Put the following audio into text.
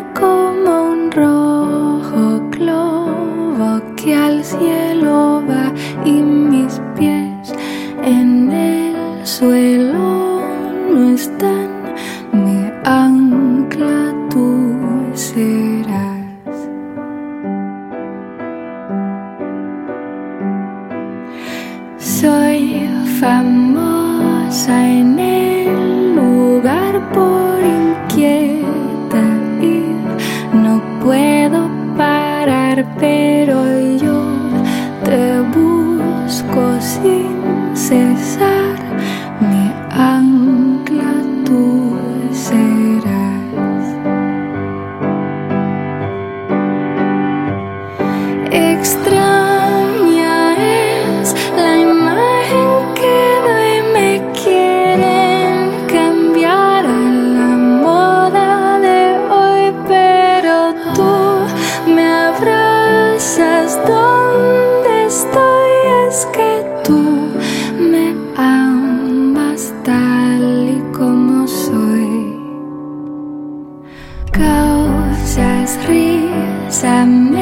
como un rojo globo que al cielo va y mis pies en el suelo no están. Mi ancla tú serás. Soy famosa en el lugar por inquieta y no puedo parar, pero yo te busco sin cesar. Mi ancla tú serás. Extraña es la imagen que doy, me quieren cambiar a la moda de hoy, pero tú me abrazas donde estoy. Es que tú me amas tal y como soy. Causas risa.